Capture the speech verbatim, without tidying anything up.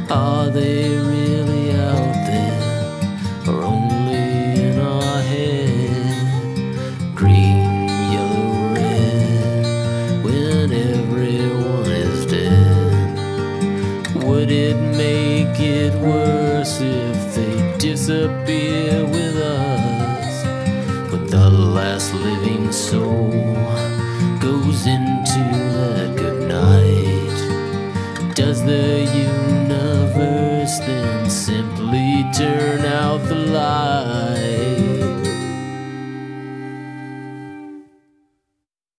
Are they really out there, or only in our head? Green, yellow, red, when everyone is dead. Would it make it worse if they disappear with us? When the last living soul goes into